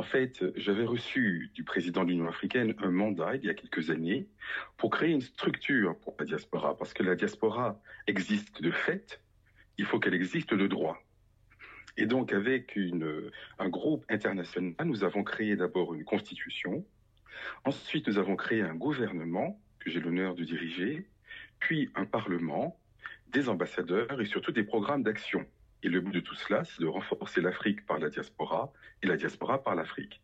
fait, j'avais reçu du président de l'Union africaine un mandat il y a quelques années pour créer une structure pour la diaspora, parce que la diaspora existe de fait, il faut qu'elle existe de droit. Et donc, avec un groupe international, nous avons créé d'abord une constitution, ensuite nous avons créé un gouvernement que j'ai l'honneur de diriger, puis un parlement, des ambassadeurs et surtout des programmes d'action. Et le but de tout cela, c'est de renforcer l'Afrique par la diaspora et la diaspora par l'Afrique.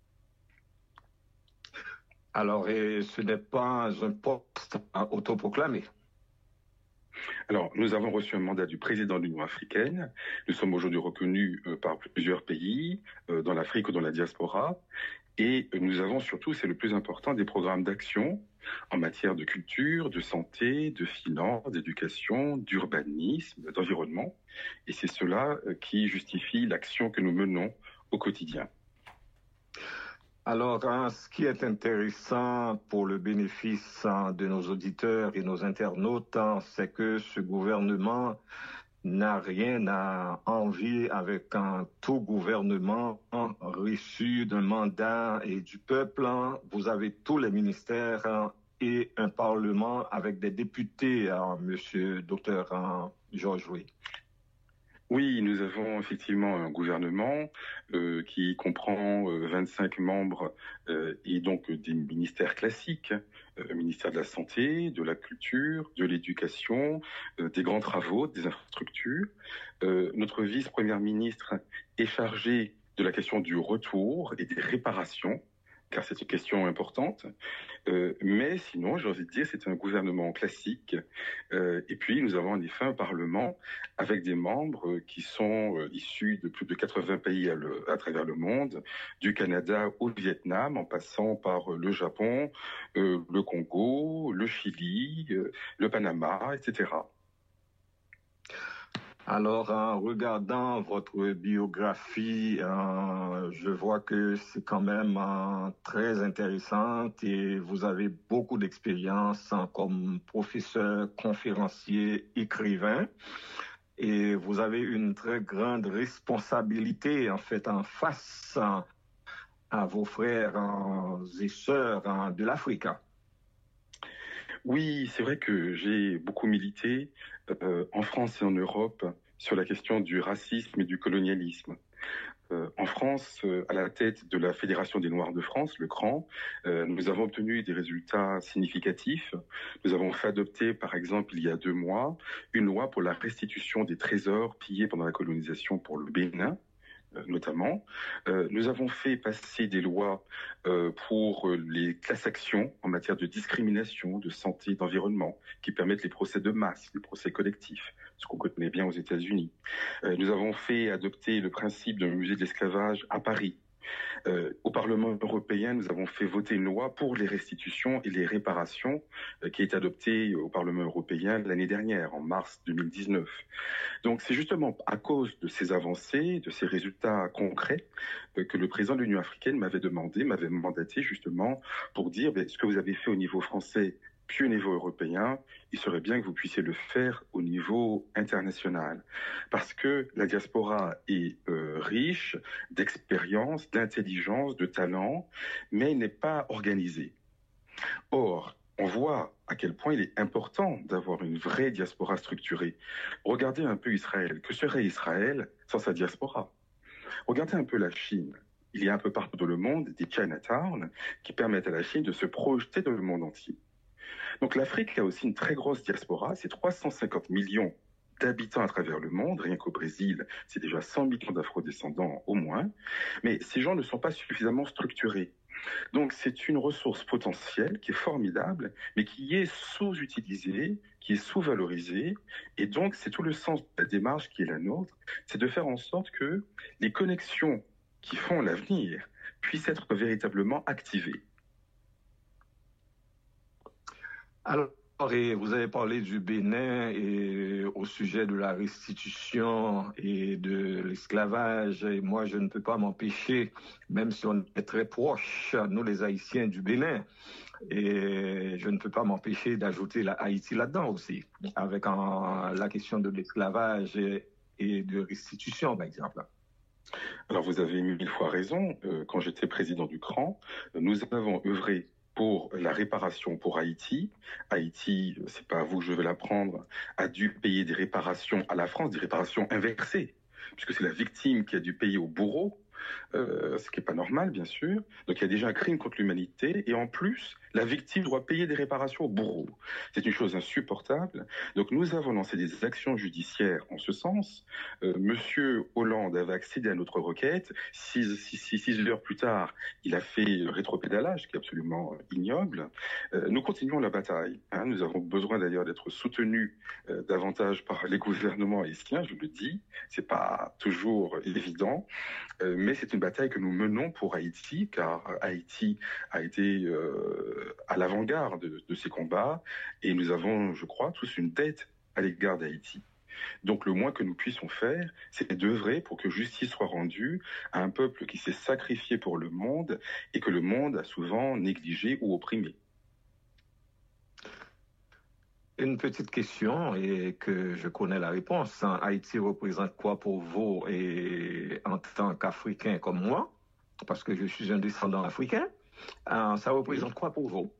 Alors, et ce n'est pas un poste autoproclamé. Alors, nous avons reçu un mandat du président de l'Union africaine. Nous sommes aujourd'hui reconnus par plusieurs pays, dans l'Afrique ou dans la diaspora. Et nous avons surtout, c'est le plus important, des programmes d'action en matière de culture, de santé, de finances, d'éducation, d'urbanisme, d'environnement. Et c'est cela qui justifie l'action que nous menons au quotidien. Alors, ce qui est intéressant pour le bénéfice de nos auditeurs et nos internautes, c'est que ce gouvernement n'a rien à envier avec un tout gouvernement reçu d'un mandat et du peuple. Vous avez tous les ministères et un parlement avec des députés, monsieur docteur Georges Weah. Oui, nous avons effectivement un gouvernement qui comprend 25 membres et donc des ministères classiques, ministère de la Santé, de la Culture, de l'Éducation, des grands travaux, des infrastructures. Notre vice-première ministre est chargée de la question du retour et des réparations, car c'est une question importante. Mais sinon, j'ai envie de dire, c'est un gouvernement classique. Et puis, nous avons en effet un Parlement avec des membres qui sont issus de plus de 80 pays à travers le monde, du Canada au Vietnam, en passant par le Japon, le Congo, le Chili, le Panama, etc. Alors, en regardant votre biographie, je vois que c'est quand même très intéressante et vous avez beaucoup d'expérience comme professeur, conférencier, écrivain. Et vous avez une très grande responsabilité, en fait, en face à vos frères et sœurs de l'Afrique. Oui, c'est vrai que j'ai beaucoup milité en France et en Europe sur la question du racisme et du colonialisme. En France, à la tête de la Fédération des Noirs de France, le CRAN, nous avons obtenu des résultats significatifs. Nous avons fait adopter, par exemple, il y a 2 mois, une loi pour la restitution des trésors pillés pendant la colonisation pour le Bénin, notamment. Nous avons fait passer des lois pour les classes-actions en matière de discrimination, de santé, d'environnement, qui permettent les procès de masse, les procès collectifs, ce qu'on connaît bien aux États-Unis. Nous avons fait adopter le principe d'un musée de l'esclavage à Paris. Au Parlement européen, nous avons fait voter une loi pour les restitutions et les réparations qui est adoptée au Parlement européen l'année dernière, en mars 2019. Donc c'est justement à cause de ces avancées, de ces résultats concrets, que le président de l'Union africaine m'avait mandaté justement pour dire ce que vous avez fait au niveau français puis au niveau européen, il serait bien que vous puissiez le faire au niveau international. Parce que la diaspora est riche d'expérience, d'intelligence, de talent, mais elle n'est pas organisée. Or, on voit à quel point il est important d'avoir une vraie diaspora structurée. Regardez un peu Israël. Que serait Israël sans sa diaspora? Regardez un peu la Chine. Il y a un peu partout dans le monde des Chinatown qui permettent à la Chine de se projeter dans le monde entier. Donc l'Afrique a aussi une très grosse diaspora, c'est 350 millions d'habitants à travers le monde, rien qu'au Brésil, c'est déjà 100 millions d'afro-descendants au moins, mais ces gens ne sont pas suffisamment structurés. Donc c'est une ressource potentielle qui est formidable, mais qui est sous-utilisée, qui est sous-valorisée, et donc c'est tout le sens de la démarche qui est la nôtre, c'est de faire en sorte que les connexions qui font l'avenir puissent être véritablement activées. Alors, et vous avez parlé du Bénin et au sujet de la restitution et de l'esclavage. Et moi, je ne peux pas m'empêcher, même si on est très proches, nous les Haïtiens du Bénin, et je ne peux pas m'empêcher d'ajouter la Haïti là-dedans aussi, avec la question de l'esclavage et de restitution, par exemple. Alors vous avez 1000 fois raison. Quand j'étais président du CRAN, nous avons œuvré pour la réparation pour Haïti. Haïti, c'est pas à vous que je vais l'apprendre, a dû payer des réparations à la France, des réparations inversées, puisque c'est la victime qui a dû payer au bourreau. Ce qui n'est pas normal, bien sûr. Donc il y a déjà un crime contre l'humanité, et en plus, la victime doit payer des réparations au bourreau. C'est une chose insupportable. Donc nous avons lancé des actions judiciaires en ce sens. Monsieur Hollande avait accédé à notre requête. 6 heures plus tard, il a fait rétropédalage, qui est absolument ignoble. Nous continuons la bataille. Hein. Nous avons besoin d'ailleurs d'être soutenus davantage par les gouvernements haïtiens, je le dis. C'est pas toujours évident. Mais c'est une bataille que nous menons pour Haïti, car Haïti a été à l'avant-garde de ces combats, et nous avons, je crois, tous une dette à l'égard d'Haïti. Donc le moins que nous puissions faire, c'est d'œuvrer pour que justice soit rendue à un peuple qui s'est sacrifié pour le monde et que le monde a souvent négligé ou opprimé. Une petite question et que je connais la réponse. Haïti représente quoi pour vous et en tant qu'Africain comme moi, parce que je suis un descendant africain, ça représente quoi pour vous?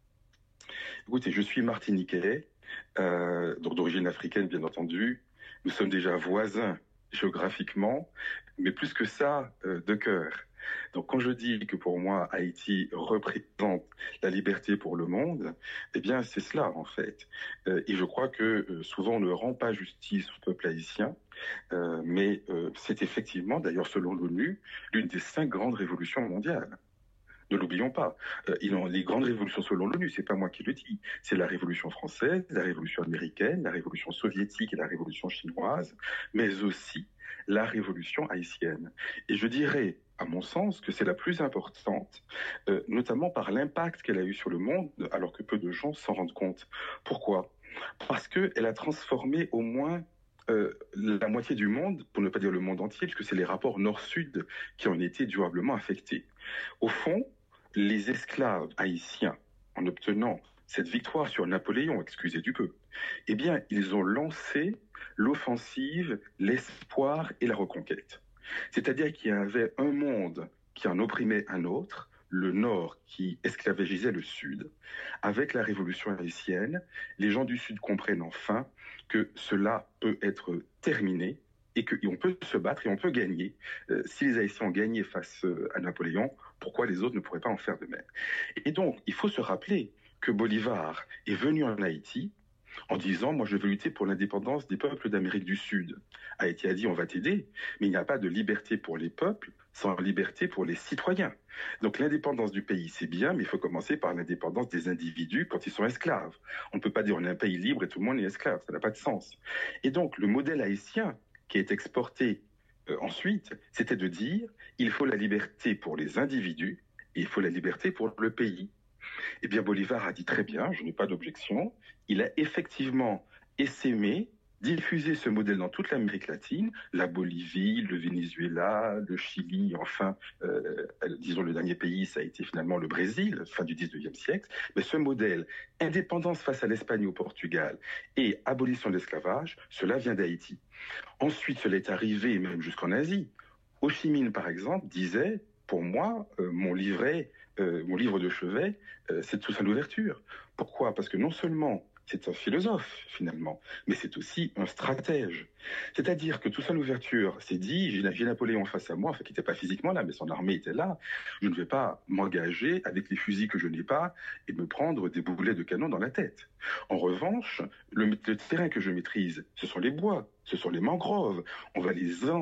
Écoutez, je suis martiniquais, donc d'origine africaine bien entendu. Nous sommes déjà voisins géographiquement, mais plus que ça, de cœur. Donc quand je dis que pour moi Haïti représente la liberté pour le monde, eh bien c'est cela en fait. Et je crois que souvent on ne rend pas justice au peuple haïtien, mais c'est effectivement d'ailleurs selon l'ONU l'une des 5 grandes révolutions mondiales. Ne l'oublions pas. Les grandes révolutions selon l'ONU, c'est pas moi qui le dis. C'est la Révolution française, la Révolution américaine, la Révolution soviétique et la Révolution chinoise, mais aussi la Révolution haïtienne. Et je dirais, à mon sens, que c'est la plus importante, notamment par l'impact qu'elle a eu sur le monde, alors que peu de gens s'en rendent compte. Pourquoi? Parce qu'elle a transformé au moins la moitié du monde, pour ne pas dire le monde entier, puisque c'est les rapports nord-sud qui ont été durablement affectés. Au fond, les esclaves haïtiens, en obtenant cette victoire sur Napoléon, excusez du peu, eh bien, ils ont lancé l'offensive, l'espoir et la reconquête. C'est-à-dire qu'il y avait un monde qui en opprimait un autre, le Nord qui esclavagisait le Sud. Avec la révolution haïtienne, les gens du Sud comprennent enfin que cela peut être terminé et qu'on peut se battre et on peut gagner. Si les Haïtiens ont gagné face à Napoléon, pourquoi les autres ne pourraient pas en faire de même? Et donc, il faut se rappeler que Bolivar est venu en Haïti en disant, moi je veux lutter pour l'indépendance des peuples d'Amérique du Sud. Haïti a dit, on va t'aider, mais il n'y a pas de liberté pour les peuples sans liberté pour les citoyens. Donc l'indépendance du pays, c'est bien, mais il faut commencer par l'indépendance des individus quand ils sont esclaves. On ne peut pas dire on est un pays libre et tout le monde est esclave, ça n'a pas de sens. Et donc le modèle haïtien qui est exporté ensuite, c'était de dire, il faut la liberté pour les individus et il faut la liberté pour le pays. Eh bien, Bolivar a dit très bien, je n'ai pas d'objection. Il a effectivement essaimé, diffusé ce modèle dans toute l'Amérique latine, la Bolivie, le Venezuela, le Chili, enfin, disons le dernier pays, ça a été finalement le Brésil, fin du 19e siècle. Mais ce modèle, indépendance face à l'Espagne et au Portugal et abolition de l'esclavage, cela vient d'Haïti. Ensuite, cela est arrivé même jusqu'en Asie. Ho Chi Minh, par exemple, disait, pour moi, mon livre de chevet, c'est Toussaint Louverture. Pourquoi? Parce que non seulement c'est un philosophe, finalement, mais c'est aussi un stratège. C'est-à-dire que Toussaint Louverture s'est dit, j'ai Napoléon face à moi, enfin qui n'était pas physiquement là, mais son armée était là, je ne vais pas m'engager avec les fusils que je n'ai pas et me prendre des boulets de canon dans la tête. En revanche, le terrain que je maîtrise, ce sont les bois, ce sont les mangroves, on va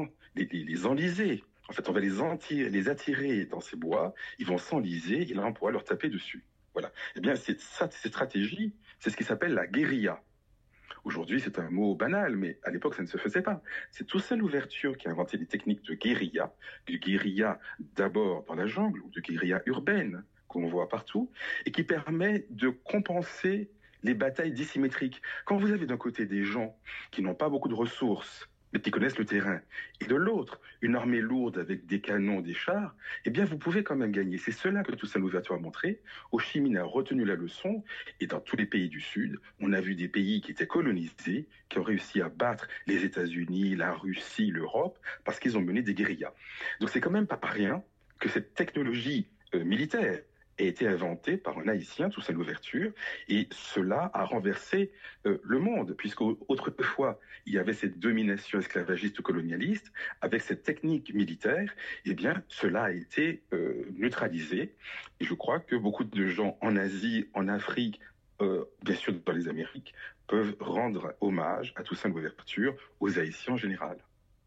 les enliser. En fait, on va les attirer dans ces bois, ils vont s'enliser, et là, on pourra leur taper dessus. Voilà. Eh bien, c'est ça, ces stratégies, c'est ce qui s'appelle la guérilla. Aujourd'hui, c'est un mot banal, mais à l'époque, ça ne se faisait pas. C'est Toussaint Louverture qui a inventé des techniques de guérilla d'abord dans la jungle, ou de guérilla urbaine, qu'on voit partout, et qui permet de compenser les batailles dissymétriques. Quand vous avez d'un côté des gens qui n'ont pas beaucoup de ressources, mais qui connaissent le terrain. Et de l'autre, une armée lourde avec des canons, des chars, eh bien, vous pouvez quand même gagner. C'est cela que Toussaint Louverture a montré. Ho Chi Minh a retenu la leçon, et dans tous les pays du Sud, on a vu des pays qui étaient colonisés, qui ont réussi à battre les États-Unis, la Russie, l'Europe, parce qu'ils ont mené des guérillas. Donc c'est quand même pas rien que cette technologie militaire a été inventée par un Haïtien, Toussaint Louverture, et cela a renversé le monde, puisqu'autrefois, il y avait cette domination esclavagiste colonialiste, avec cette technique militaire, eh bien, cela a été neutralisé, et je crois que beaucoup de gens en Asie, en Afrique, bien sûr dans les Amériques, peuvent rendre hommage à Toussaint Louverture, aux Haïtiens en général.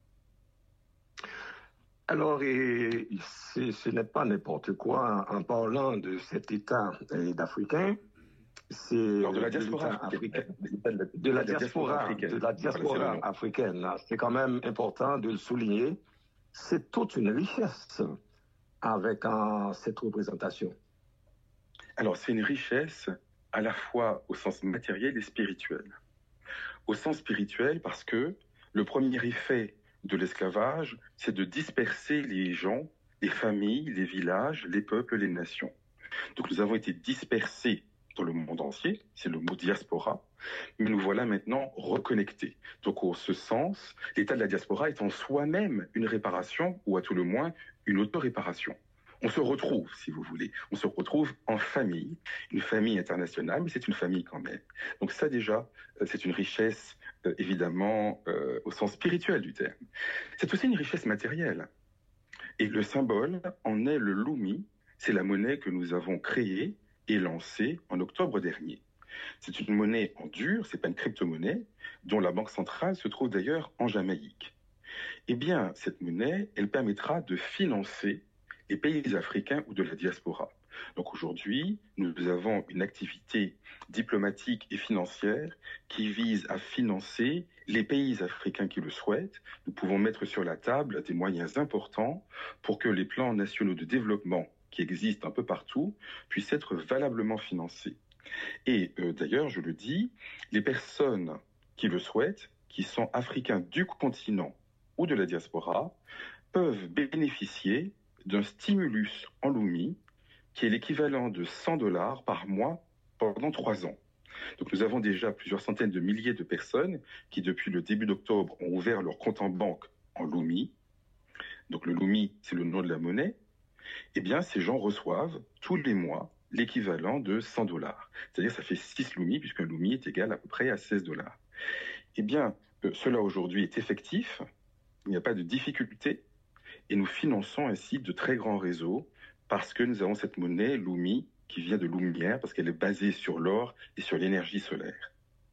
Alors, ce n'est pas n'importe quoi en parlant de cet État d'Africain. C'est de la diaspora africaine. De la diaspora africaine. C'est quand même important de le souligner. C'est toute une richesse avec cette représentation. Alors, c'est une richesse à la fois au sens matériel et spirituel. Au sens spirituel, parce que le premier effet de l'esclavage, c'est de disperser les gens, les familles, les villages, les peuples, les nations. Donc nous avons été dispersés dans le monde entier, c'est le mot diaspora, mais nous voilà maintenant reconnectés. Donc en ce sens, l'état de la diaspora est en soi-même une réparation, ou à tout le moins une auto-réparation. On se retrouve, si vous voulez, on se retrouve en famille, une famille internationale, mais c'est une famille quand même. Donc ça déjà, c'est une richesse évidemment au sens spirituel du terme. C'est aussi une richesse matérielle. Et le symbole en est le Lumi, c'est la monnaie que nous avons créée et lancée en octobre dernier. C'est une monnaie en dur, c'est pas une crypto-monnaie, dont la banque centrale se trouve d'ailleurs en Jamaïque. Eh bien, cette monnaie, elle permettra de financer les pays africains ou de la diaspora. Donc aujourd'hui, nous avons une activité diplomatique et financière qui vise à financer les pays africains qui le souhaitent. Nous pouvons mettre sur la table des moyens importants pour que les plans nationaux de développement qui existent un peu partout puissent être valablement financés. Et d'ailleurs, je le dis, les personnes qui le souhaitent, qui sont africains du continent ou de la diaspora, peuvent bénéficier d'un stimulus en Lumi qui est l'équivalent de $100 par mois pendant 3 ans. Donc nous avons déjà plusieurs centaines de milliers de personnes qui, depuis le début d'octobre, ont ouvert leur compte en banque en Lumi. Donc le Lumi, c'est le nom de la monnaie. Eh bien, ces gens reçoivent tous les mois l'équivalent de $100. C'est-à-dire ça fait 6 Lumi, puisqu'un Lumi est égal à peu près à $16. Eh bien, cela aujourd'hui est effectif, il n'y a pas de difficulté, et nous finançons ainsi de très grands réseaux parce que nous avons cette monnaie Lumi qui vient de Lumière, parce qu'elle est basée sur l'or et sur l'énergie solaire.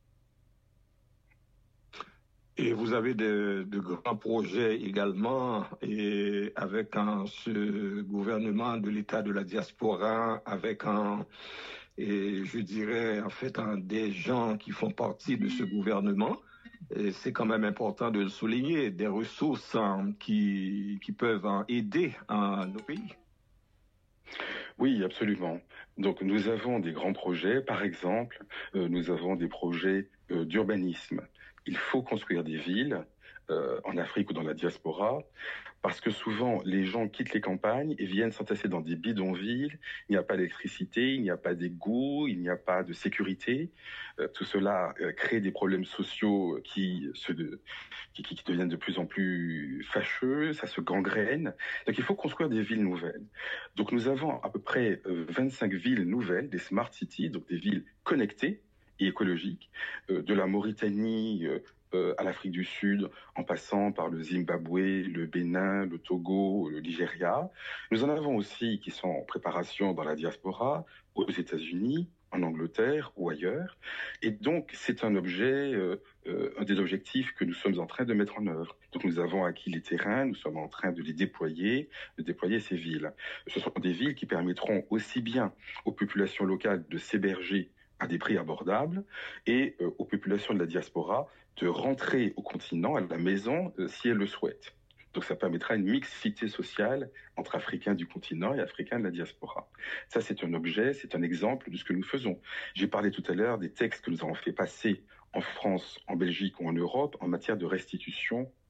Et vous avez de grands projets également, et avec ce gouvernement de l'État de la diaspora, avec je dirais en fait des gens qui font partie de ce gouvernement. Et c'est quand même important de le souligner, des ressources qui peuvent aider nos pays. Oui, absolument. Donc nous avons des grands projets, par exemple, nous avons des projets d'urbanisme. Il faut construire des villes en Afrique ou dans la diaspora, parce que souvent les gens quittent les campagnes et viennent s'entasser dans des bidonvilles. Il n'y a pas d'électricité, il n'y a pas d'égout, il n'y a pas de sécurité. Tout cela crée des problèmes sociaux qui deviennent de plus en plus fâcheux, ça se gangrène. Donc il faut construire des villes nouvelles. Donc nous avons à peu près 25 villes nouvelles, des smart cities, donc des villes connectées et écologiques, de la Mauritanie à l'Afrique du Sud, en passant par le Zimbabwe, le Bénin, le Togo, le Nigeria. Nous en avons aussi qui sont en préparation dans la diaspora, aux États-Unis, en Angleterre ou ailleurs. Et donc, c'est un des objectifs que nous sommes en train de mettre en œuvre. Donc, nous avons acquis les terrains, nous sommes en train de déployer ces villes. Ce sont des villes qui permettront aussi bien aux populations locales de s'héberger à des prix abordables et aux populations de la diaspora de rentrer au continent, à la maison, si elles le souhaitent. Donc ça permettra une mixité sociale entre Africains du continent et Africains de la diaspora. Ça, c'est un objet, c'est un exemple de ce que nous faisons. J'ai parlé tout à l'heure des textes que nous avons fait passer en France, en Belgique ou en Europe en matière de restitution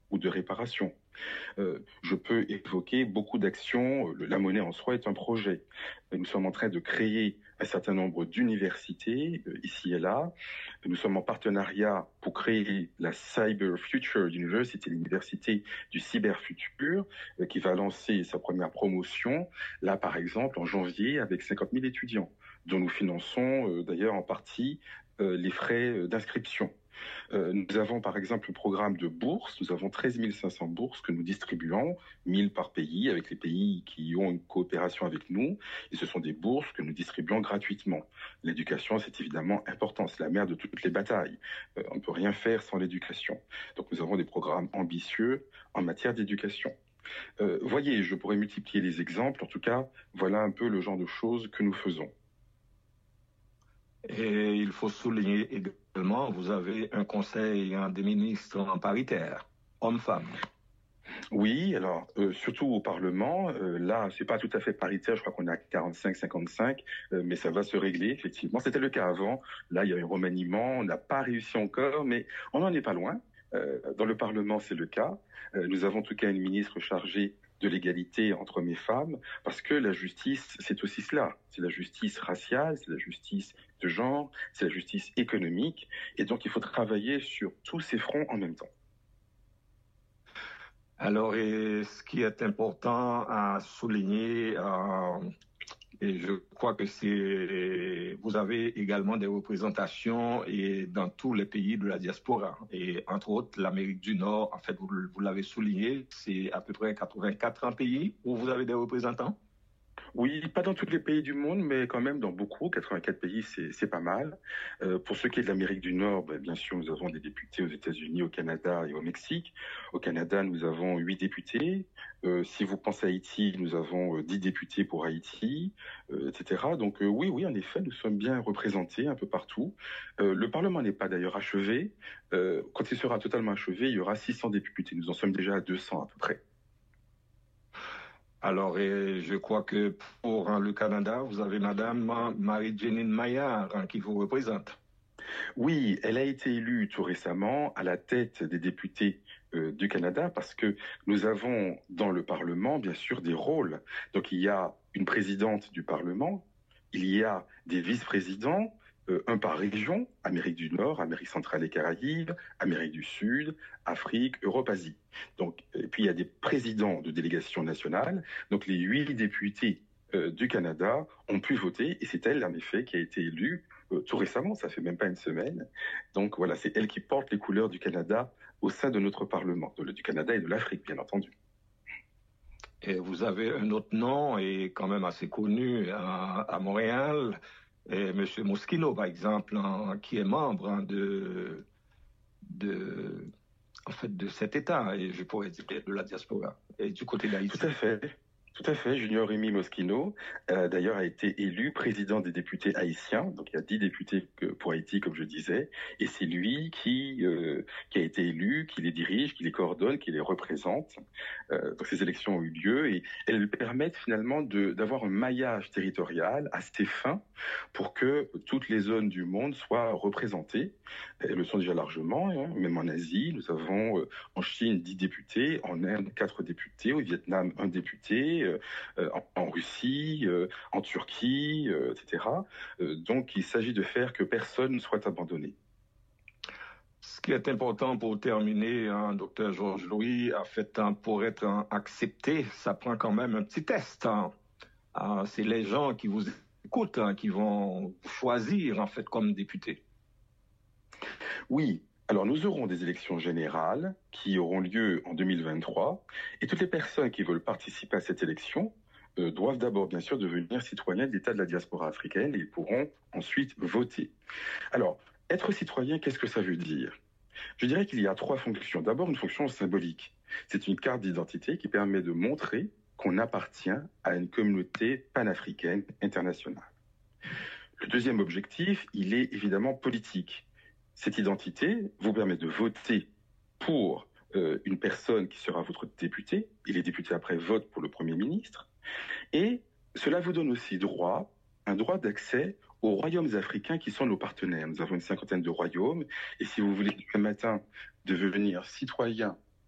ou de réparation. Je peux évoquer beaucoup d'actions. La monnaie en soi est un projet. Nous sommes en train de créer un certain nombre d'universités ici et là. Nous sommes en partenariat pour créer la Cyber Future University, l'université du cyberfutur, qui va lancer sa première promotion, là par exemple en janvier, avec 50 000 étudiants, dont nous finançons d'ailleurs en partie les frais d'inscription. Nous avons par exemple un programme de bourses. Nous avons 13 500 bourses que nous distribuons, 1000 par pays, avec les pays qui ont une coopération avec nous. Et ce sont des bourses que nous distribuons gratuitement. L'éducation, c'est évidemment important. C'est la mère de toutes les batailles. On ne peut rien faire sans l'éducation. Donc nous avons des programmes ambitieux en matière d'éducation. Voyez, je pourrais multiplier les exemples. En tout cas, voilà un peu le genre de choses que nous faisons. Et il faut souligner également, vous avez un conseil des ministres en paritaire, hommes-femmes. Oui, alors surtout au Parlement, là, c'est pas tout à fait paritaire, je crois qu'on est à 45-55, mais ça va se régler, effectivement. C'était le cas avant, là, il y a un remaniement, on n'a pas réussi encore, mais on n'en est pas loin. Dans le Parlement, c'est le cas. Nous avons en tout cas une ministre chargée de l'égalité entre hommes et femmes, parce que la justice, c'est aussi cela. C'est la justice raciale, c'est la justice de genre, c'est la justice économique, et donc il faut travailler sur tous ces fronts en même temps. Alors, et ce qui est important à souligner, et je crois que vous avez également des représentations dans tous les pays de la diaspora. Et entre autres, l'Amérique du Nord, en fait, vous l'avez souligné, c'est à peu près 84 pays où vous avez des représentants. Oui, pas dans tous les pays du monde, mais quand même dans beaucoup. 84 pays, c'est pas mal. Pour ce qui est de l'Amérique du Nord, bien sûr, nous avons des députés aux États-Unis, au Canada et au Mexique. Au Canada, nous avons 8 députés. Si vous pensez à Haïti, nous avons 10 députés pour Haïti, etc. Donc oui, en effet, nous sommes bien représentés un peu partout. Le Parlement n'est pas d'ailleurs achevé. Quand il sera totalement achevé, il y aura 600 députés. Nous en sommes déjà à 200 à peu près. Alors, je crois que pour le Canada, vous avez Madame Marie-Jeanine Maillard qui vous représente. Oui, elle a été élue tout récemment à la tête des députés du Canada parce que nous avons dans le Parlement, bien sûr, des rôles. Donc, il y a une présidente du Parlement, il y a des vice-présidents, un par région, Amérique du Nord, Amérique centrale et Caraïbes, Amérique du Sud, Afrique, Europe, Asie. Donc, et puis il y a des présidents de délégations nationales. Donc, les 8 députés du Canada ont pu voter et c'est elle, en effet, qui a été élue tout récemment, ça fait même pas une semaine. Donc voilà, c'est elle qui porte les couleurs du Canada au sein de notre Parlement, du Canada et de l'Afrique, bien entendu. Et vous avez un autre nom, et quand même assez connu à Montréal, et M. Moschino, par exemple, qui est membre en fait, de cet État, et je pourrais dire de la diaspora, et du côté d'Haïti. Tout à fait. Tout à fait. Junior Rémy Moschino, d'ailleurs, a été élu président des députés haïtiens. Donc, il y a 10 députés pour Haïti, comme je disais. Et c'est lui qui a été élu, qui les dirige, qui les coordonne, qui les représente. Donc, ces élections ont eu lieu et elles permettent finalement d'avoir un maillage territorial assez fin pour que toutes les zones du monde soient représentées. Elles le sont déjà largement, hein. Même en Asie, nous avons en Chine 10 députés, en Inde 4 députés, au Vietnam 1 député, en Russie, en Turquie, etc. Donc il s'agit de faire que personne ne soit abandonné. Ce qui est important pour terminer, docteur Georges Louis, en fait, pour être accepté, ça prend quand même un petit test. C'est les gens qui vous écoutent qui vont choisir en fait comme député. Oui. Alors, nous aurons des élections générales qui auront lieu en 2023 et toutes les personnes qui veulent participer à cette élection doivent d'abord, bien sûr, devenir citoyens de l'État de la diaspora africaine et ils pourront ensuite voter. Alors, être citoyen, qu'est-ce que ça veut dire? Je dirais qu'il y a 3 fonctions. D'abord, une fonction symbolique. C'est une carte d'identité qui permet de montrer qu'on appartient à une communauté panafricaine internationale. Le deuxième objectif, il est évidemment politique. Cette identité vous permet de voter pour une personne qui sera votre député, et les députés après votent pour le Premier ministre, et cela vous donne aussi un droit d'accès aux royaumes africains qui sont nos partenaires. Nous avons une 50aine de royaumes, et si vous voulez demain matin devenir citoyen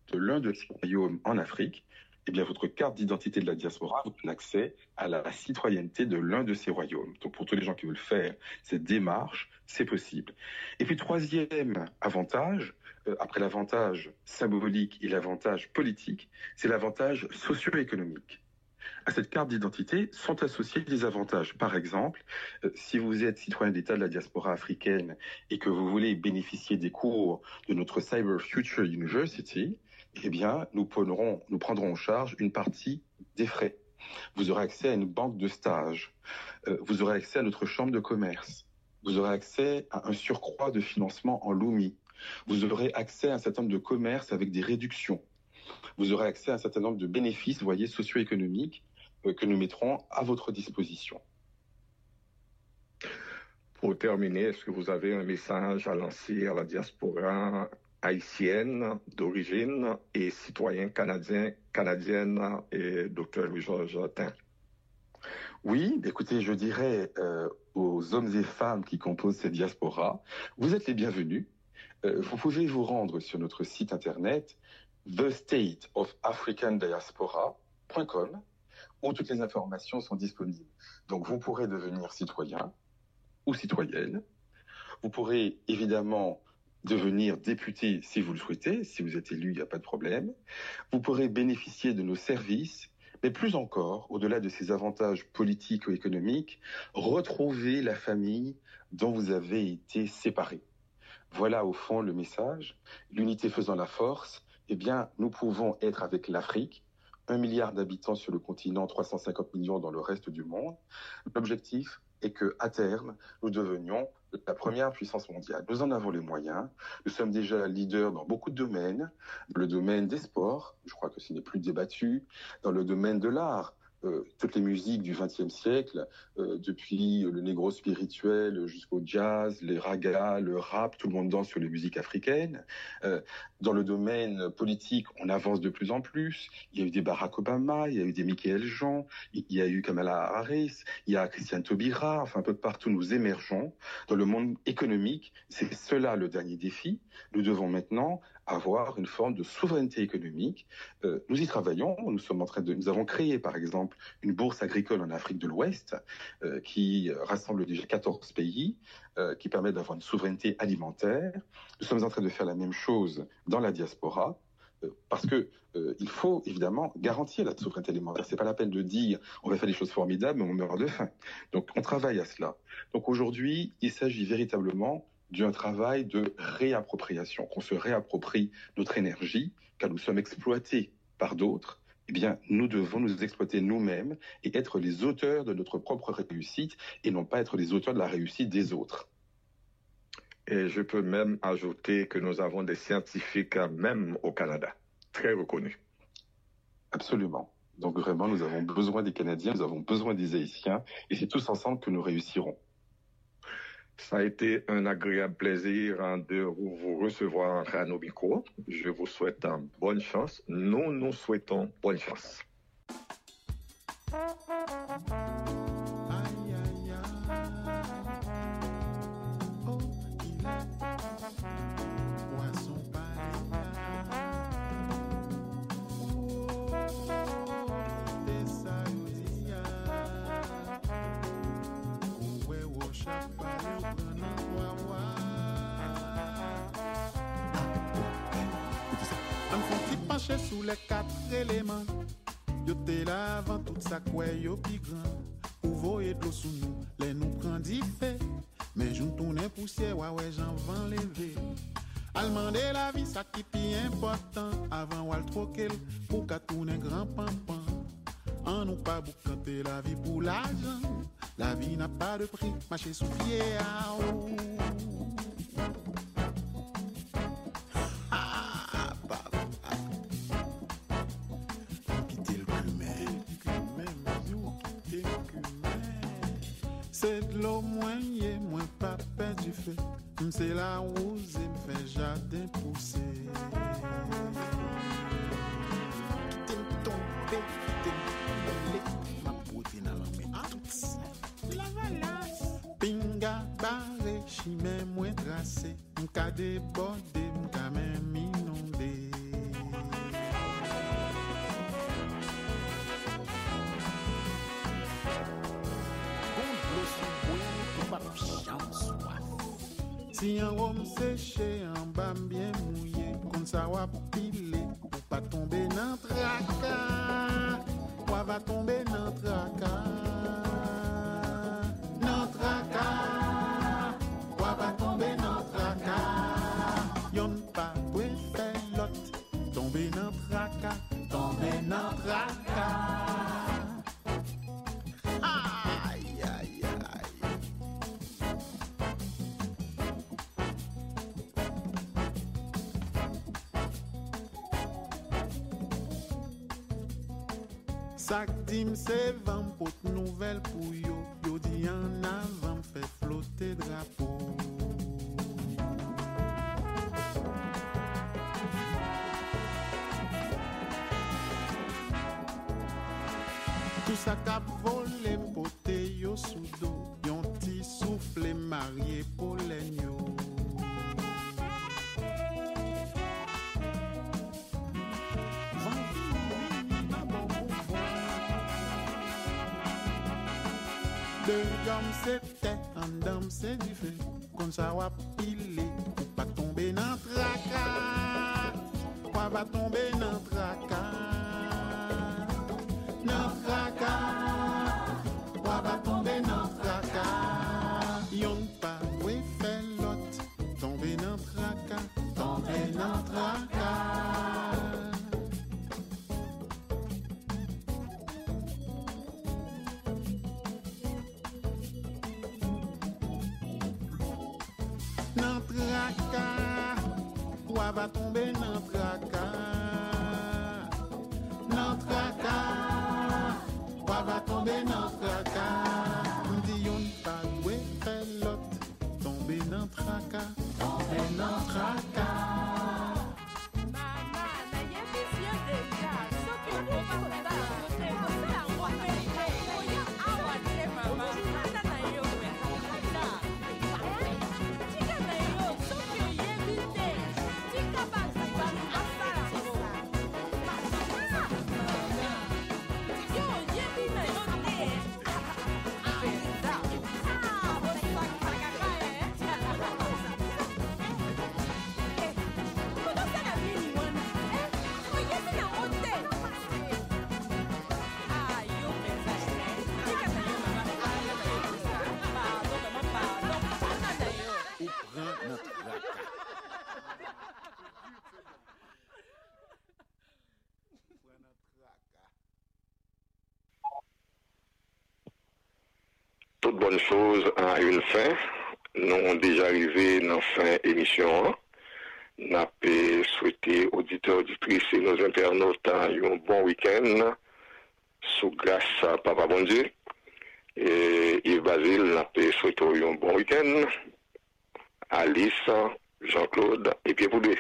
de l'un de ces royaumes en Afrique, eh bien, votre carte d'identité de la diaspora vous donne accès à la citoyenneté de l'un de ces royaumes. Donc, pour tous les gens qui veulent faire cette démarche, c'est possible. Et puis, troisième avantage, après l'avantage symbolique et l'avantage politique, c'est l'avantage socio-économique. À cette carte d'identité sont associés des avantages. Par exemple, si vous êtes citoyen d'État de la diaspora africaine et que vous voulez bénéficier des cours de notre Cyber Future University, eh bien, nous prendrons en charge une partie des frais. Vous aurez accès à une banque de stage. Vous aurez accès à notre chambre de commerce. Vous aurez accès à un surcroît de financement en Lumi. Vous aurez accès à un certain nombre de commerces avec des réductions. Vous aurez accès à un certain nombre de bénéfices, voyez, socio-économiques que nous mettrons à votre disposition. Pour terminer, est-ce que vous avez un message à lancer à la diaspora haïtienne d'origine et citoyen canadienne et Dr. Louis-Georges Jotin? Oui, écoutez, je dirais aux hommes et femmes qui composent cette diaspora, vous êtes les bienvenus. Vous pouvez vous rendre sur notre site internet thestateofafricandiaspora.com où toutes les informations sont disponibles. Donc vous pourrez devenir citoyen ou citoyenne. Vous pourrez évidemment devenir député si vous le souhaitez. Si vous êtes élu, il n'y a pas de problème. Vous pourrez bénéficier de nos services, mais plus encore, au-delà de ces avantages politiques ou économiques, retrouver la famille dont vous avez été séparés. Voilà au fond le message. L'unité faisant la force, eh bien, nous pouvons être avec l'Afrique, 1 milliard d'habitants sur le continent, 350 millions dans le reste du monde. L'objectif est qu'à terme, nous devenions la première puissance mondiale. Nous en avons les moyens. Nous sommes déjà leaders dans beaucoup de domaines. Dans le domaine des sports, je crois que ce n'est plus débattu. Dans le domaine de l'art, toutes les musiques du XXe siècle, depuis le négro spirituel jusqu'au jazz, les ragas, le rap, tout le monde danse sur les musiques africaines. Dans le domaine politique, on avance de plus en plus. Il y a eu des Barack Obama, il y a eu des Michael Jean, il y a eu Kamala Harris, il y a Christiane Taubira, enfin un peu partout nous émergeons. Dans le monde économique, c'est cela le dernier défi. Nous devons maintenant avoir une forme de souveraineté économique. Nous y travaillons. Nous avons créé, par exemple, une bourse agricole en Afrique de l'Ouest qui rassemble déjà 14 pays, qui permet d'avoir une souveraineté alimentaire. Nous sommes en train de faire la même chose dans la diaspora. Parce que il faut évidemment garantir la souveraineté alimentaire. C'est pas la peine de dire on va faire des choses formidables, mais on meurt de faim. Donc on travaille à cela. Donc aujourd'hui, il s'agit véritablement d'un travail de réappropriation, qu'on se réapproprie notre énergie, car nous sommes exploités par d'autres. Eh bien, nous devons nous exploiter nous-mêmes et être les auteurs de notre propre réussite et non pas être les auteurs de la réussite des autres. Et je peux même ajouter que nous avons des scientifiques même au Canada, très reconnus. Absolument. Donc vraiment, nous avons besoin des Canadiens, nous avons besoin des Haïtiens, et c'est tous ensemble que nous réussirons. Ça a été un agréable plaisir de vous recevoir à nos micros. Je vous souhaite bonne chance. Nous souhaitons bonne chance. Sous les 4 éléments, yo t'es là avant tout ça quoi yo pi grand. Ou voyer de l'eau sous nous, les nous prend fait. Mais j'en tourne poussière, ouais j'en vends lever. Allemande la vie, ça qui pi important. Avant ou al troquer pour qu'à tourner grand pampan. En nous pas boucanter la vie pour l'argent. La vie n'a pas de prix, marcher sous pied à haut. C'est de l'eau moyen, moins pas perdu feu. C'est la rose et me fait jardin pousser. T'es tombé, ma beauté n'a l'en met tout ça. La valasse. Pinga barré, chimé moins tracé. M'ka débordé, m'ka même inondé. sous bois, ou pas chambre soif. Si un homme séché, un bas bien mouillé, comme ça va piler, ou pas tomber dans tracas, ou va tomber dans tracas, ou va tomber dans tracas, yon pas préfère l'autre, tomber dans tracas, tomber dans tracas. Aïe, aïe, aïe. Sak dim se van pot nouvel pou yo, yo di en avant fait flotter drapeau. Tout ça cap volé poté yo sous dos, yon ti soufflé marié pour l'agneau. Deux gammes c'était, un dame c'est du feu, comme ça va piler, ou pas tomber dans tracas, ou va tomber dans tracas. Notre tracas, ou va tomber dans tracas. Yon pas oui fait l'autre, tomber dans tracas, tomber dans tracas. Dans tracas, ou va tomber dans tracas. Dans tracas, ou va tomber dans tracas. M'di yon pas doué fait l'autre, tomber dans tracas, tomber dans tracas. Toute bonne chose a une fin. Nous sommes déjà arrivés dans la fin de l'émission. Nous avons souhaité aux auditeurs, auditrices et nos internautes un bon week-end sous grâce à Papa Bon Dieu. Et Yves Basile, nous avons souhaité un bon week-end. Alice, Jean-Claude et Pierre Poudé.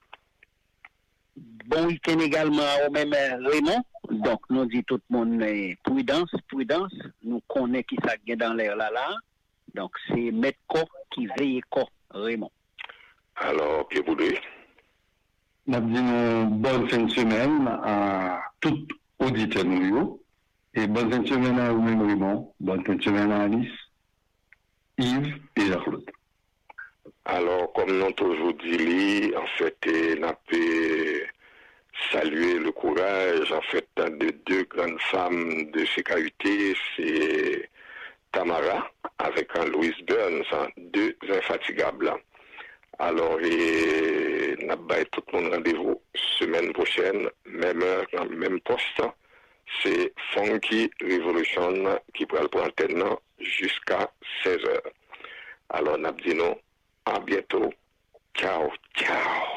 Bon week-end également au même Raymond. Donc, nous dit tout le monde prudence, prudence. Nous connaissons qui ça gagne dans l'air là. Donc, c'est Maître qui veille Raymond. Alors, Pierre Poudé. Nous avons dit une bonne fin de semaine à tout auditeur nous. Et bonne fin de semaine à vous-même Raymond. Bonne fin de semaine à Alice, Yves et Jean-Claude. Alors, comme nous toujours dit, en fait, nous avons saluer le courage en fait de deux grandes femmes de sécurité, c'est Tamara avec un Louis Burns, deux infatigables. Alors, nous avons tout le monde rendez-vous semaine prochaine, même heure, même poste. C'est Funky Revolution qui prend pour antenne jusqu'à 16h. Alors, nous dit non, à bientôt. Ciao, ciao.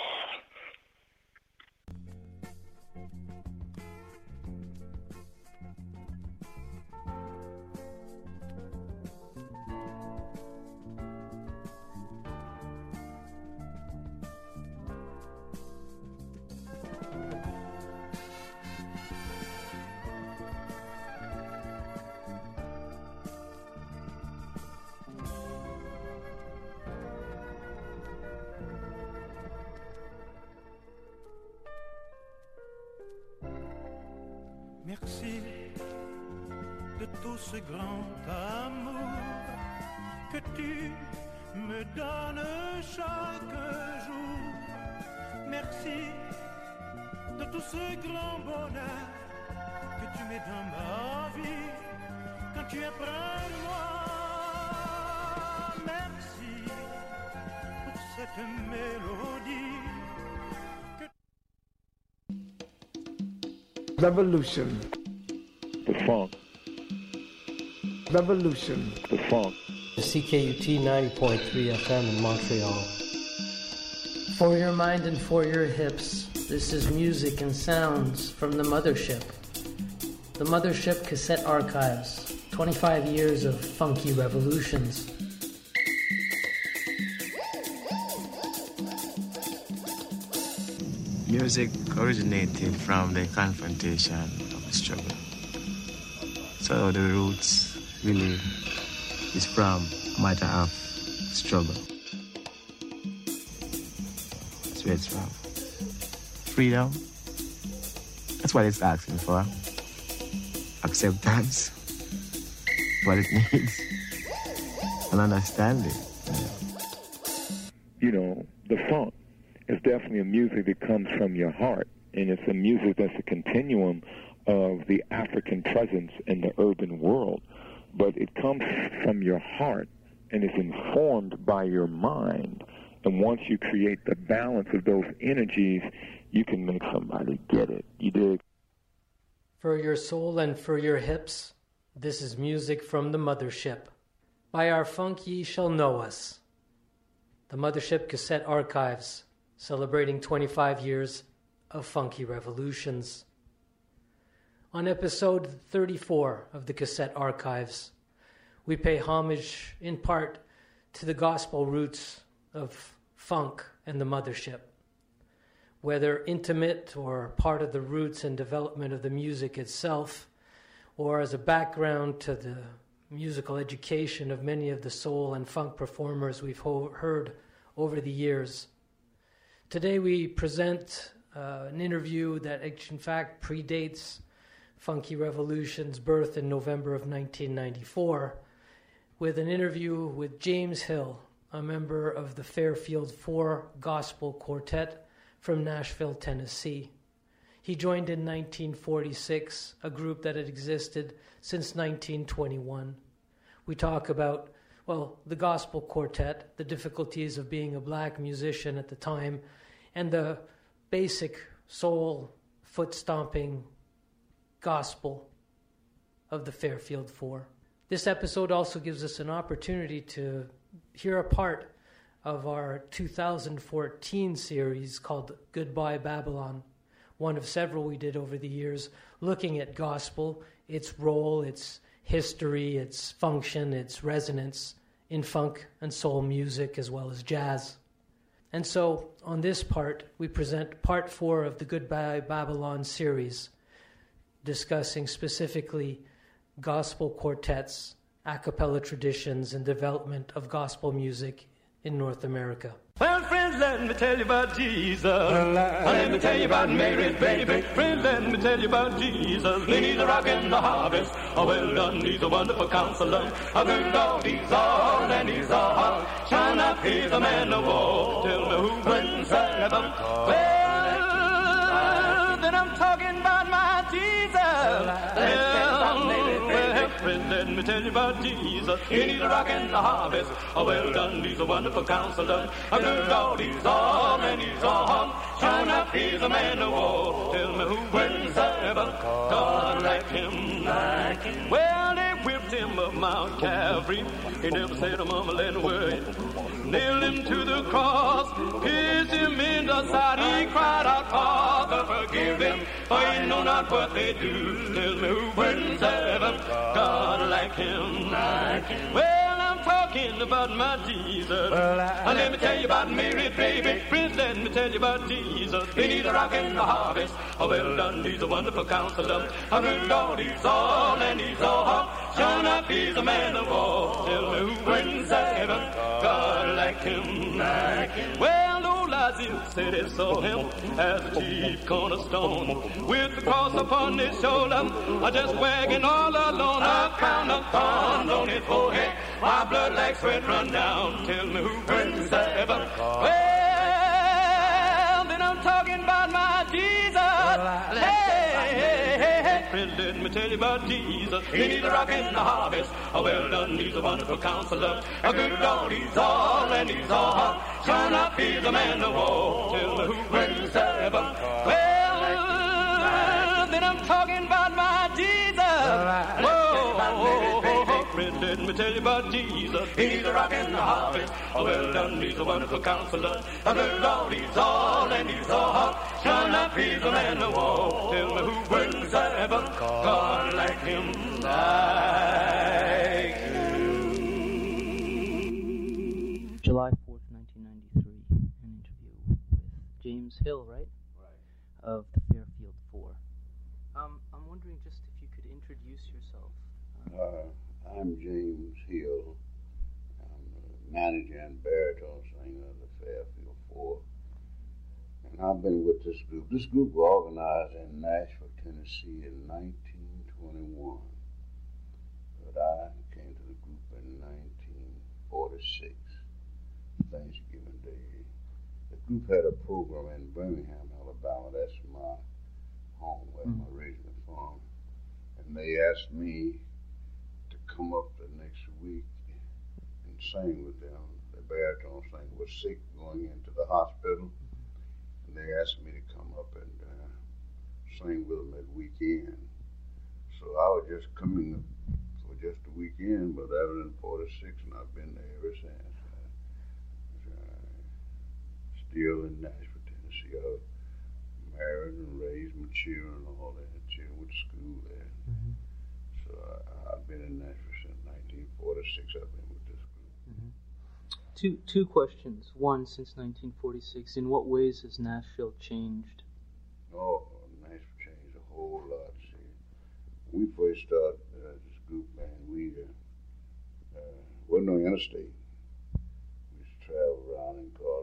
ce grand amour que tu me donnes chaque jour. Merci de tout ce grand bonheur que tu mets dans ma vie quand tu es près de moi. Merci pour cette mélodie. Revolution. The funk. Revolution. The funk. The CKUT 90.3 FM in Montreal. For your mind and for your hips, this is music and sounds from the Mothership. The Mothership Cassette Archives. 25 years of funky revolutions. Music originated from the confrontation of the struggle. So the roots really is from a matter of struggle. That's where it's from. Freedom, that's what it's asking for. Acceptance, what it needs. And understanding. You know, the funk is definitely a music that comes from your heart, and it's a music that's a continuum of the African presence in the urban world, but it comes from your heart and is informed by your mind. And once you create the balance of those energies, you can make somebody get it. You dig? For your soul and for your hips, this is music from the Mothership. By our funk ye shall know us. The Mothership Cassette Archives, celebrating 25 years of funky revolutions. On episode 34 of the Cassette Archives, we pay homage in part to the gospel roots of funk and the Mothership. Whether intimate or part of the roots and development of the music itself, or as a background to the musical education of many of the soul and funk performers we've heard over the years. Today we present an interview that in fact predates Funky Revolution's birth in November of 1994, with an interview with James Hill, a member of the Fairfield 4 Gospel Quartet from Nashville, Tennessee. He joined in 1946, a group that had existed since 1921. We talk about, well, the Gospel Quartet, the difficulties of being a black musician at the time, and the basic soul, foot-stomping gospel of the Fairfield 4. This episode also gives us an opportunity to hear a part of our 2014 series called Goodbye Babylon, one of several we did over the years, looking at gospel, its role, its history, its function, its resonance in funk and soul music as well as jazz. And so on this part, we present part 4 of the Goodbye Babylon series, discussing specifically gospel quartets, a cappella traditions, and development of gospel music in North America. Well, friends, let me tell you about Jesus. Let me tell you about Mary's baby. Friends, let me tell you about Jesus. He's the rock and the harvest. Oh, well done, he's a wonderful counselor. A good dog, he's all and he's all. Shine up, he's a man of war. Tell me who wouldn't serve him. Well, then I'm talking about my Jesus. Friend, let me tell you about Jesus. He's the rock and the harvest. Oh, well done, he's a wonderful counselor. A good dog, he's all and he's all. Sure enough, he's a man of war. Tell me who wouldn't serve a God like him. Well, they whipped him up Mount Calvary. He never said a mumbling word. Nailed him to the cross, pierced him in the side. He cried out, Father, forgive them, for you know not what they do. Tell me who wouldn't serve a God like him. Well, I'm talking about my Jesus. Let me tell you about Mary, baby. Friends, let me tell you about Jesus. He's the rock and the harvest. Oh, well done, he's a wonderful counselor. A good Lord, he's all and he's all. Sure enough, he's a man of war. Tell me who wouldn't serve a God like him. Well, Brazil city saw him as a chief cornerstone, with the cross upon his shoulder, just wagging all alone, a crown of thorns on his forehead. My blood like sweat run down. Tell me who wins heaven? Well, then I'm talking about my Jesus. Hey, let me tell you about Jesus. He needs a rock in the harvest. Well done, he's a wonderful counselor. A good Lord, he's all and he's all. Sure enough, he's a man of war. Tell me who wins heaven? Well, then I'm talking about my Jesus. Let me tell you about Jesus. He's a rock in the harvest. Well done, he's a wonderful counselor. A good Lord, he's all and he's all. Sure enough, he's a man of war. Tell me who wins heaven? God like him, like him. July 4th, 1993, an interview with James Hill, right? Right. Of the Fairfield Four. I'm wondering just if you could introduce yourself. I'm James Hill. I'm the manager and baritone singer of the Fairfield Four. And I've been with this group. This group was organized in Nashville, Tennessee in 1921. But I came to the group in 1946, Thanksgiving Day. The group had a program in Birmingham, Alabama. That's my home, where I'm originally from. And they asked me to come up the next week and sing with them. The baritone singer was sick going into the hospital, and they asked me to come up and sing with them at weekend. So I was just coming for just a weekend, but I was in 46, and I've been there ever since. Still in Nashville, Tennessee. I was married and raised my children and all that. Children went to school there. Mm-hmm. So I've been in Nashville since 1946. I've been with this group. Mm-hmm. Two questions. One, since 1946, in what ways has Nashville changed? Oh, Nashville changed a whole lot. See, when we first started this group, man, we wasn't no interstate. We used to travel around in cars.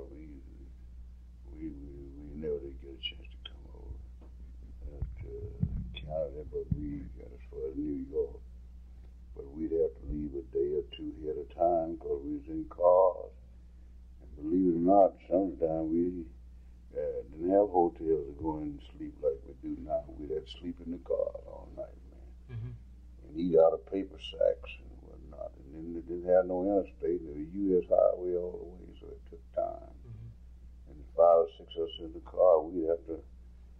We never did get a chance to come over to Canada, but we got as far as New York. But we'd have to leave a day or two here at a time because we was in cars. And believe it or not, sometimes we didn't have hotels to go in and sleep like we do now. We'd have to sleep in the car all night, man. Mm-hmm. And eat out of paper sacks and whatnot. And then they didn't have no interstate. There was a U.S. highway all the way, so it took time. Mm-hmm. And 5 or 6 of us in the car, we'd have to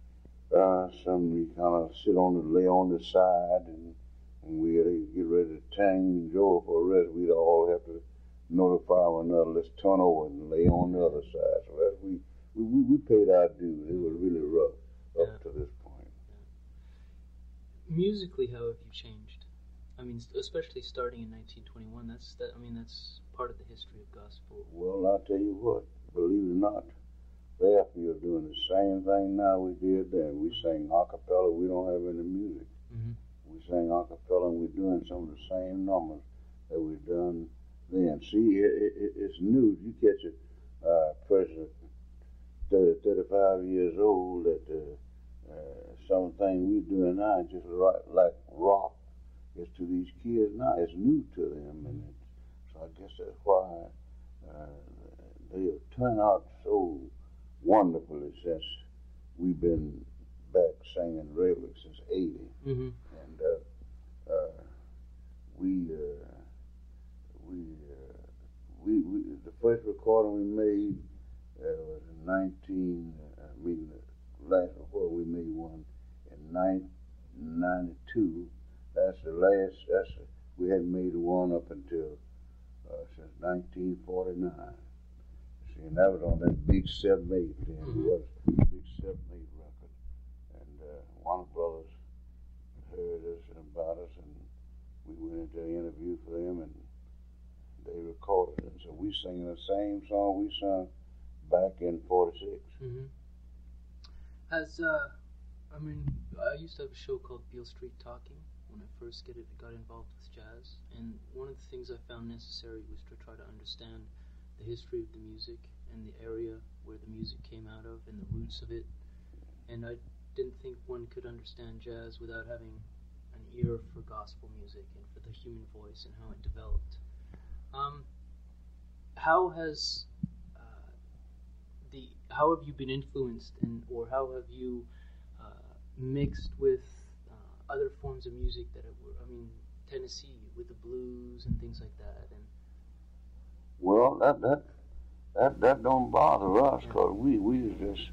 we kind of lay on the side, and when we get ready to change over for a rest, we'd all have to notify one another, let's turn over and lay on the other side. So that we paid our dues. It was really rough up to this point. Yeah. Musically, how have you changed? I mean, especially starting in 1921. That's part of the history of gospel. Well, I'll tell you what, believe it or not, Fairfield doing the same thing now we did then. We sing a cappella. We don't have any music. Mm-hmm. We sing a cappella, and we're doing some of the same numbers that we've done then. See, it's new. You catch a person 30, 35 years old that something we're doing now is just like rock. It's to these kids now. It's new to them, and so I guess that's why they turn out so wonderfully since we've been back singing regularly since 80. Mm-hmm. And the first recording we made was in the last recording we made one in 1992. That's the last, we hadn't made one up until since 1949. See, and that was on that big 7/8 then. It was a big 7/8 record. And Warner Brothers heard us and about us, and we went into an interview for them, and they recorded it. So we singing the same song we sung back in 46. Mm-hmm. I used to have a show called Beale Street Talking when I first got involved with jazz, and one of the things I found necessary was to try to understand the history of the music and the area where the music came out of and the roots of it. And I didn't think one could understand jazz without having an ear for gospel music and for the human voice and how it developed. How have you been influenced, or how have you mixed with other forms of music Tennessee with the blues and things like that? And well, that don't bother us, because we just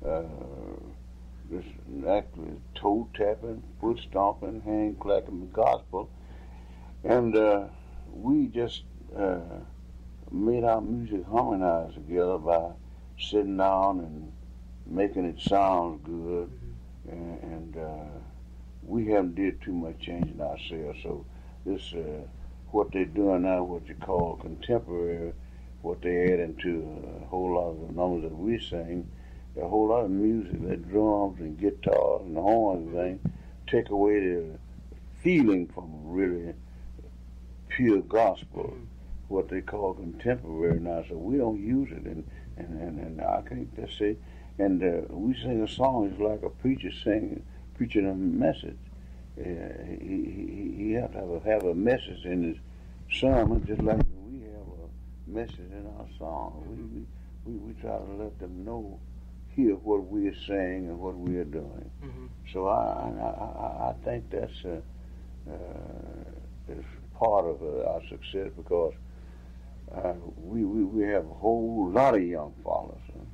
actually toe tapping, foot stomping, hand clapping the gospel, and we just made our music harmonize together by sitting down and making it sound good, and we haven't did too much changing ourselves. So this what they're doing now, what you call contemporary, what they add into a whole lot of the numbers that we sing, a whole lot of music, the drums and guitars and horns and things, take away the feeling from really pure gospel, what they call contemporary now. So we don't use it, and I can't just say, and we sing a song, it's like a preacher preaching a message. He have to have a message in his sermon, just like we have a message in our song. We try to let them know, hear what we are saying and what we are doing. So I think that's part of our success, because we have a whole lot of young followers.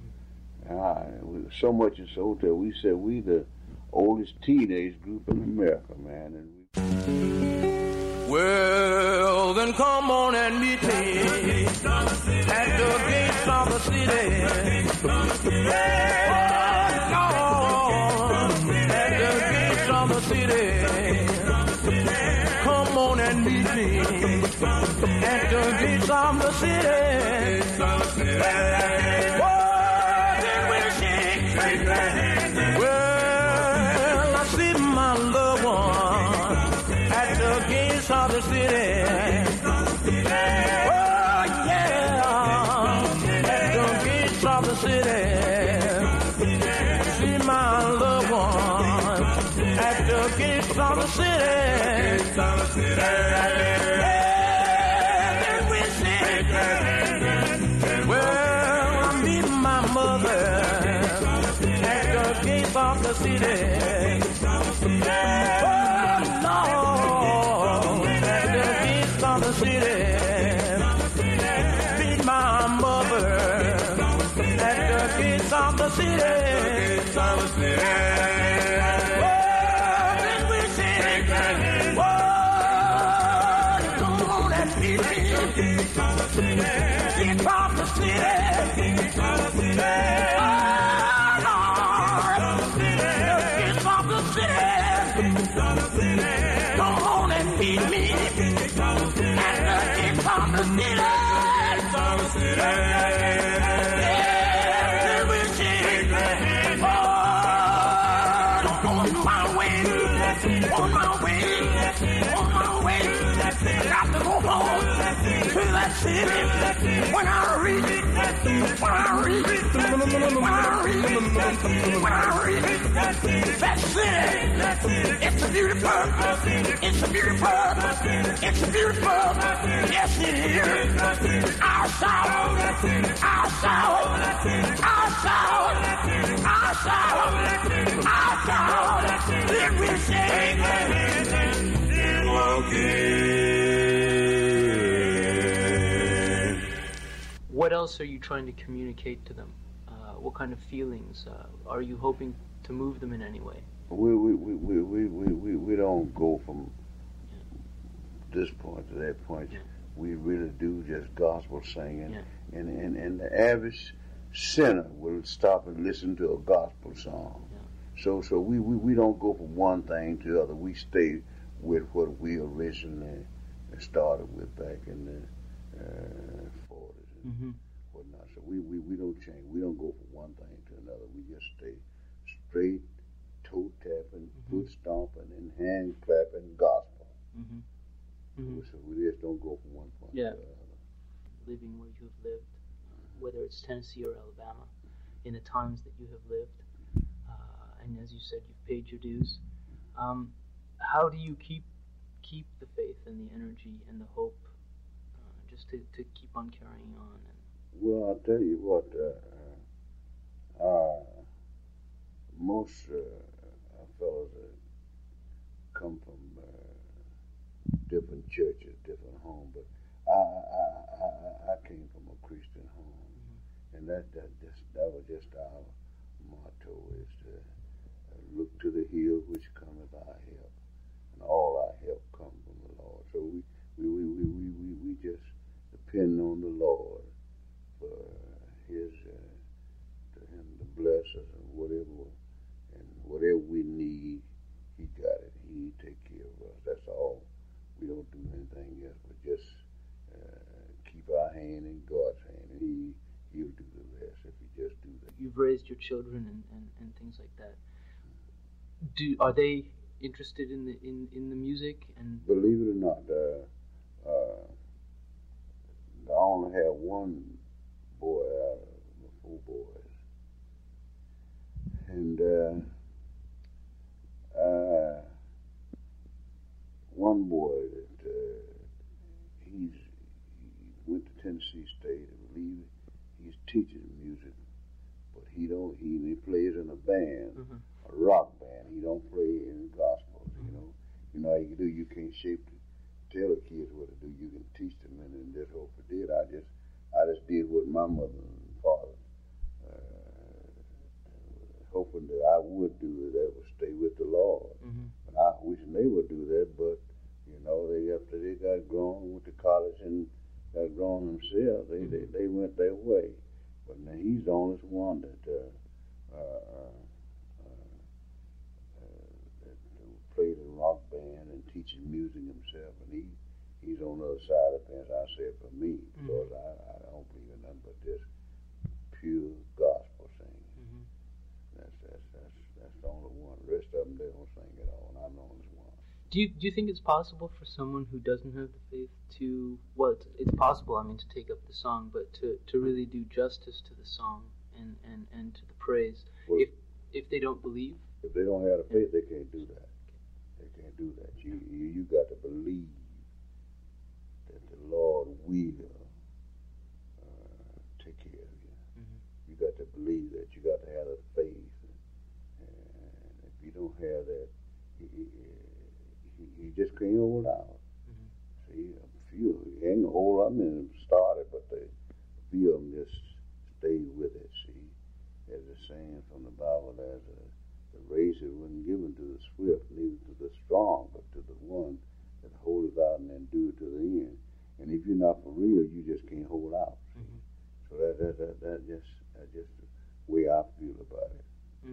So much and so that we said we the oldest teenage group in America, man. Well, then come on and meet me at the gates of the city. At the gates of the city. Come on and meet me at the gates of the city. Well, I see my loved one at the gates of the city. Oh, yeah, at the gates of the city. See my loved one at the gates of the city. Well, I meet my mother at the gates of the city. Oh, Lord, at the gates of the city. Meet my mother at the gates of the city. Oh, then we sing. Oh, come on and meet me. Gates of the city. Oh, Lord, the gates of the city. Come on and meet me at the gates of the city. Yeah, we sing. Oh, on my way, on my way, on my way. I got to go home to that city. When I reach it, when I reach it, when I reach it, when I reach it, that city, it's a beautiful, it's a beautiful, it's a beautiful, yes it is. I'll shout, I'll shout, I'll shout, I'll shout, I'll shout, then we sing, what else are you trying to communicate to them? What kind of feelings are you hoping to move them in any way? We don't go from this point to that point. Yeah. We really do just gospel singing, and the average sinner will stop and listen to a gospel song. Yeah. So we don't go from one thing to the other. We stay with what we originally started with back in the 40s and whatnot. So we don't change. We don't go from one thing to another. We just stay straight, toe tapping, foot stomping, and hand clapping gospel. So we just don't go from one point to the other. living where you have lived, whether it's Tennessee or Alabama, in the times that you have lived, and as you said, you've paid your dues. How do you keep the faith and the energy and the hope, just to keep on carrying on? Well, I'll tell you what, most fellows that come from different churches, different homes, but I came from a Christian home, and that was just our motto, is to look to the hill which cometh our help, and all our help comes from the Lord. So we just depend on the Lord for His to Him to bless us and whatever we need, He got it. He take care of us. That's all. We don't do anything else but just keep our hand in God's hand, and He'll do the rest if we just do that. You've raised your children and things like that. Are they interested in the music? And believe it or not, I only have one boy out of the 4 boys, and one boy that he went to Tennessee State, I believe. He's teaching music, but he plays in a band, a rock band. He don't play in gospel. You know how you do. You can't tell the kids what to do. You can teach them, and just hope it did. I just did what my mother and father hoping that I would do, that would stay with the Lord. But I wish they would do that, but after they got grown, went to college and got grown themselves, they went their way. But now he's the only one that played in a rock band and teaching music himself, and he's on the other side of the fence. I say for me, because I don't believe in nothing but this pure gospel singing. That's the only one. The rest of them, they don't sing at all, and I'm the only one. Do you think it's possible for someone who doesn't have the faith to, well, it's possible, to take up the song, but to really do justice to the song and to the praise, well, if they don't believe? If they don't have the faith, they can't do that. They can't do that. You got to believe that the Lord will take care of you. You got to believe that. You got to have the faith. And if you don't have that, you just can't hold out. See, a few ain't gonna hold out. Started, but a few of them just stay with it. See, there's a saying from the Bible, there's the race that wasn't given to the swift, neither to the strong, but to the one that holdeth out and endure to the end. And if you're not for real, you just can't hold out. So that's just the way I feel about it.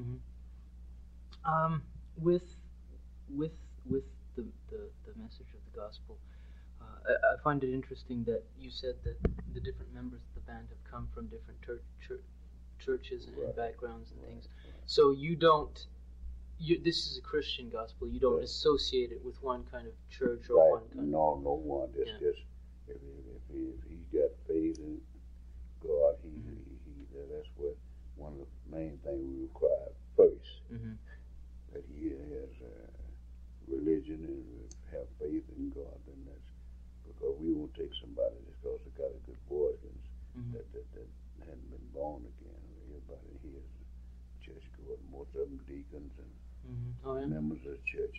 With the message of the gospel, I find it interesting that you said that the different members of the band have come from different churches and backgrounds and things. So you don't. This is a Christian gospel. You don't associate it with one kind of church or one kind. No one. Just if he got faith in God, that's what one of the main things we require first. That he has religion and have faith in God, and that's because we won't take somebody just because they got a good voice that hadn't been born again. Everybody here is church goers, most of them deacons and members of the church.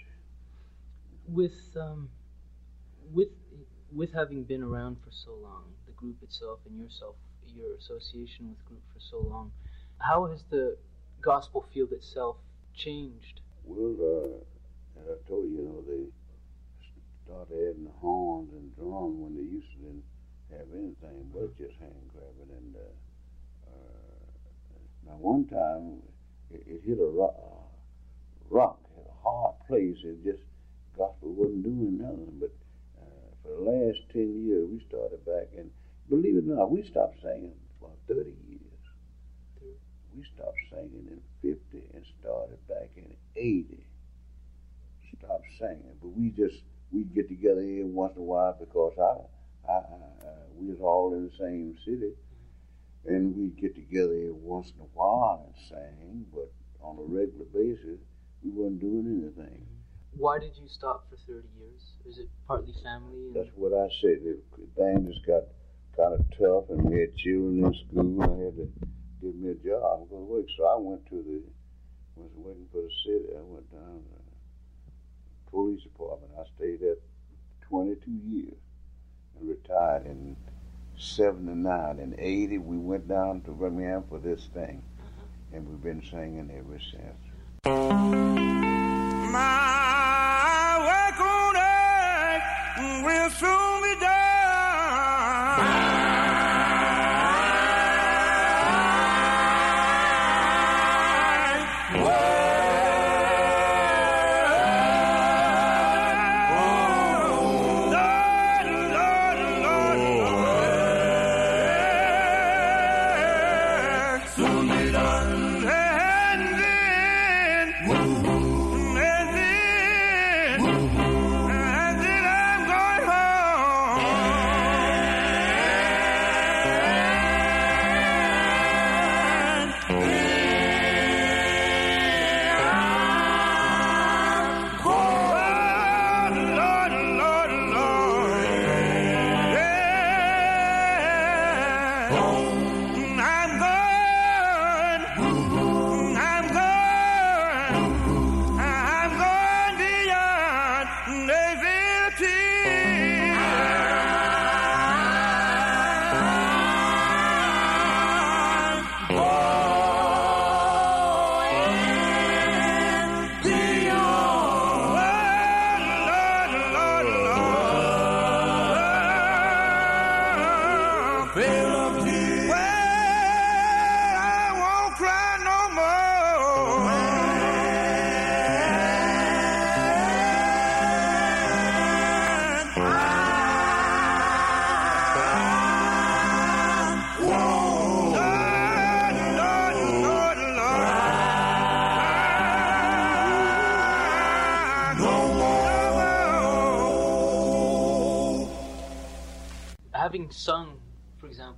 With having been around for so long, the group itself and your association with the group for so long, how has the gospel field itself changed? Well, as I told you, they started adding the horns and drums when they used to didn't have anything but just hand grabbing. And now one time it hit a rock, hit a hard place. It just gospel wasn't doing nothing. But for the last 10 years, we started back, and believe it or not, we stopped singing for 30 years. We stopped singing in 50 and started back in 80. Stopped singing, but we get together every once in a while because we was all in the same city, and we'd get together every once in a while and sing, but on a regular basis, we wasn't doing anything. Why did you stop for 30 years? Is it partly family? That's what I said. Things just got kind of tough, and we had children in school. I had to get me a job and go to work. So I was waiting for the city. I went down to the police department. I stayed there 22 years and retired in 79. In 80, we went down to Birmingham for this thing, and we've been singing ever since. My work on earth will soon be done. Having sung, for example,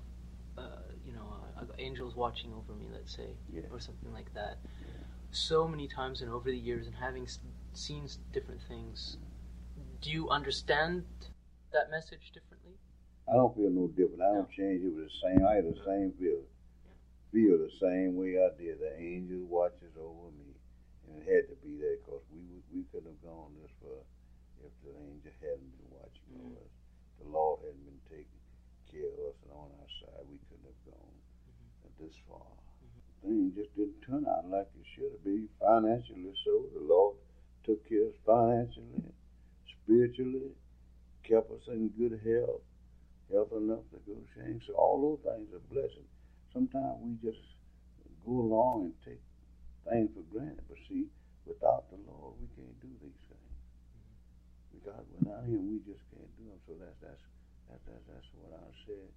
Angels Watching Over Me, let's say, or something like that, so many times and over the years, and having seen different things, do you understand that message differently? I don't feel no different. I don't change. It was the same. I had the same feeling. Feel the same way I did. The angel watches over me, and it had to be there because we couldn't have gone this far if the angel hadn't been watching over us. The Lord hadn't been taking care of us and on our side. We couldn't have gone this far. Things just didn't turn out like it should have been financially. So the Lord took care of us financially, spiritually, kept us in good health enough to go change. So all those things are blessings. Sometimes we just go along and take things for granted. But see, without the Lord, we can't do these things. Because without Him, we just can't do them. So that's what I said.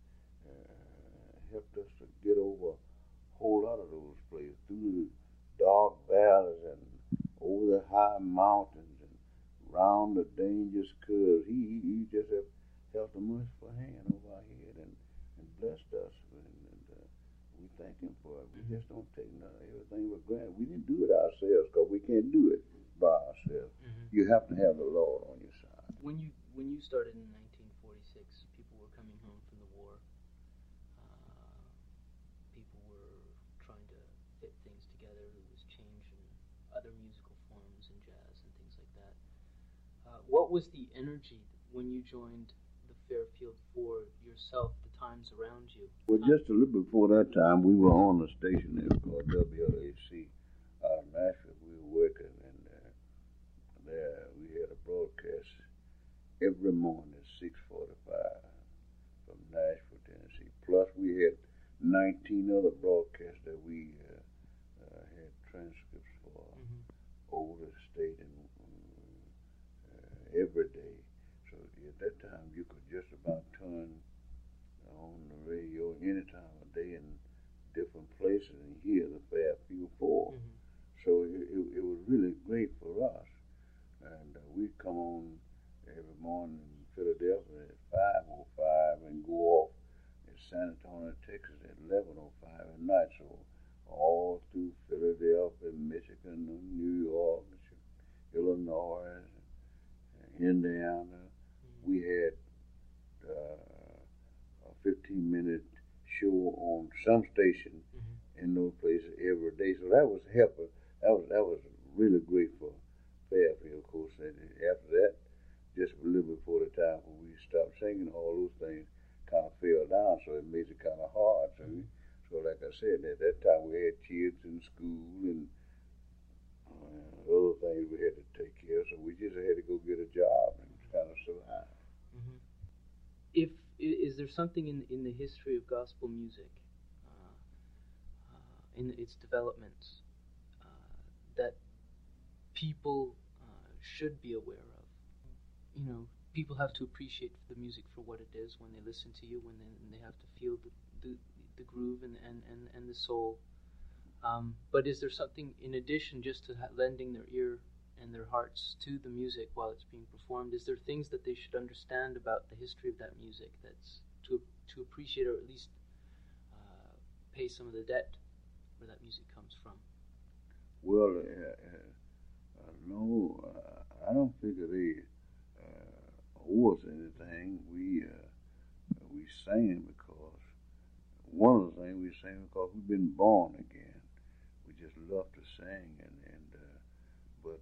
Helped us to get over a whole lot of those places, through the dark valleys and over the high mountains and round the dangerous curves. He just held a merciful hand over our head and blessed us. And we thank Him for it. We just don't take everything for granted. We didn't do it ourselves because we can't do it by ourselves. You have to have the Lord on your side. When you started in 1946, people were coming home from the war. People were trying to fit things together. There was change in other musical forms and jazz and things like that. What was the energy when you joined the Fairfield Four yourself, the times around you? Well, just a little before that time, we were on a station there called WLAC out of Nashville. We were working, and there we had a broadcast every morning at 6:45 from Nashville, Tennessee. Plus, we had 19 other broadcasts that we had transcripts for over the state and every day. So at that time, you could just about turn on the radio any time of day in different places and hear the Fairfield Four. So it was really great for us. And we'd come on every morning in Philadelphia at 5:05 and go off 15-minute show on some station in those places every day. So that was helpful. That was really great for Fairfield, of course. And after that, just a little before the time when we stopped singing, all those things kind of fell down, so it made it kind of hard to me. So like I said, at that time we had kids in school and other things we had to take care of, so we just had to go get a job and kind of survive. Is there something in the history of gospel music, in its development, that people should be aware of? You know, people have to appreciate the music for what it is when they listen to you, when they have to feel the groove and the soul. But is there something in addition just to lending their ear and their hearts to the music while it's being performed? Is there things that they should understand about the history of that music that's to appreciate, or at least pay some of the debt where that music comes from? Well, no, I don't think that they owe us anything. We sing because one of the things we sing because we've been born again. We just love to sing, but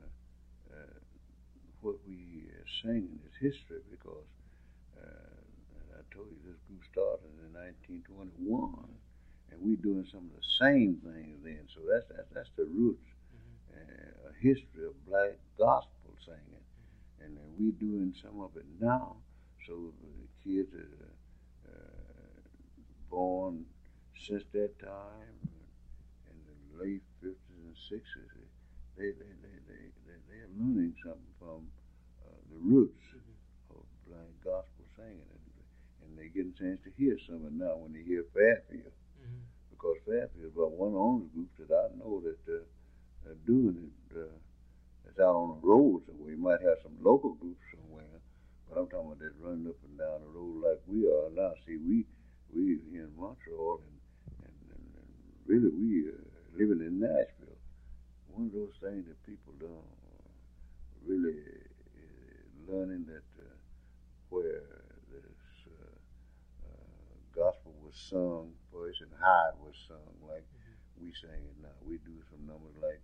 what we sing is history because I told you this group started in 1921, and we're doing some of the same things then. So that's the roots, a history of black gospel singing, and we're doing some of it now. So the kids are born since that time, in the late 50s and 60s, they're learning something from the roots of black gospel singing, and they're getting a chance to hear some of it now when they hear Fairfield, because Fairfield is about one of the only groups that I know that are doing it. It's out on the road somewhere. You might have some local groups somewhere, but I'm talking about that running up and down the road like we are now. See, we here in Montreal, and really we living in Nashville. One of those things that people don't really learning that where this gospel was sung first and how it was sung, like we sing it now. We do some numbers like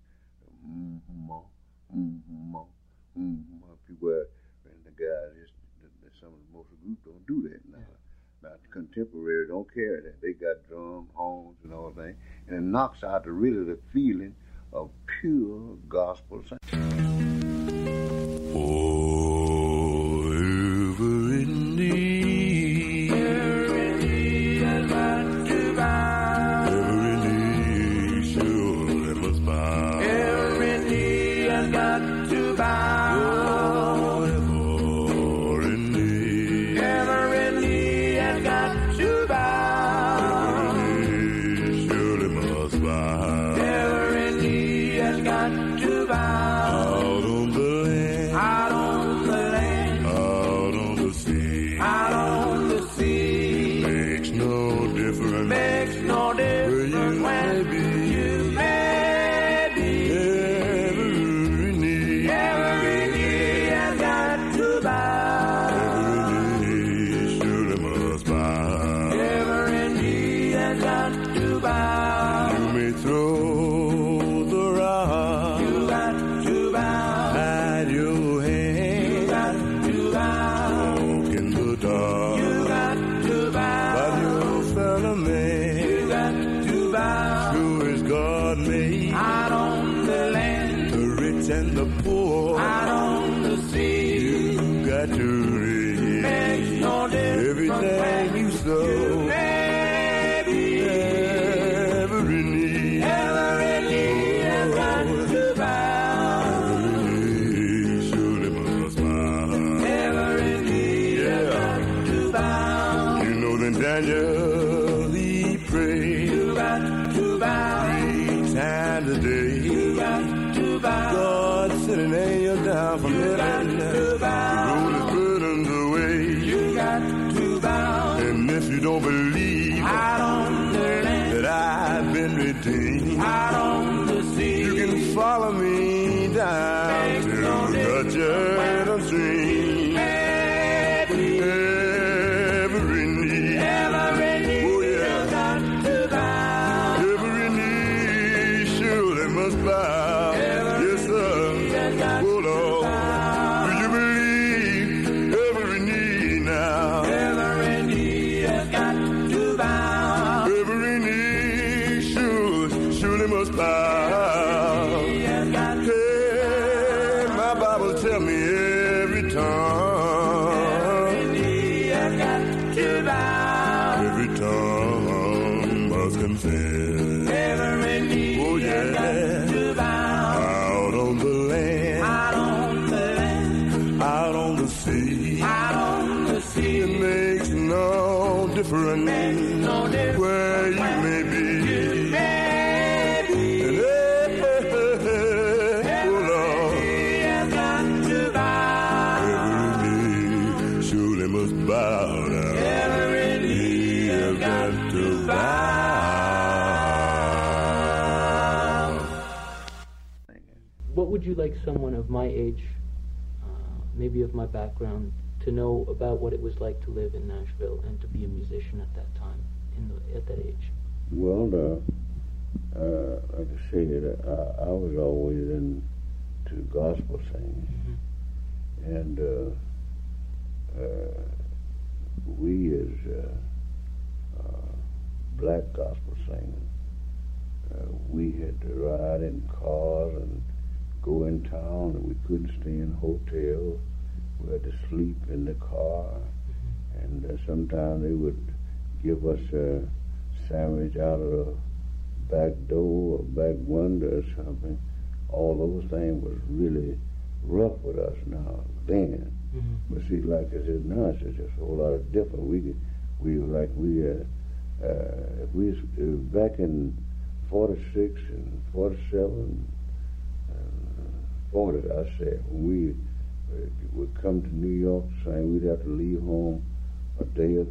people, and the guys, some of the most groups don't do that now. Now, contemporary don't care that. They got drum, horns, and all that, and it knocks out the feeling of pure gospel singing. Every knee them said. Every knee has got to bow. Out on the land, out on the land, out on the sea, out on the sea. It makes no difference, where you may be. What would you like someone of my age, maybe of my background, to know about what it was like to live in Nashville and to be a musician at that time, at that age? Well, like I said, I was always into gospel singing, and we as black gospel singers, we had to ride in cars and go in town, and we couldn't stay in hotels. We had to sleep in the car, and sometimes they would give us a sandwich out of the back door or back window or something. All those things was really rough with us now then. But see, like I said, now it's just a whole lot of different. Back in 46 and 47, 40, I said, when we would come to New York, saying we'd have to leave home a day or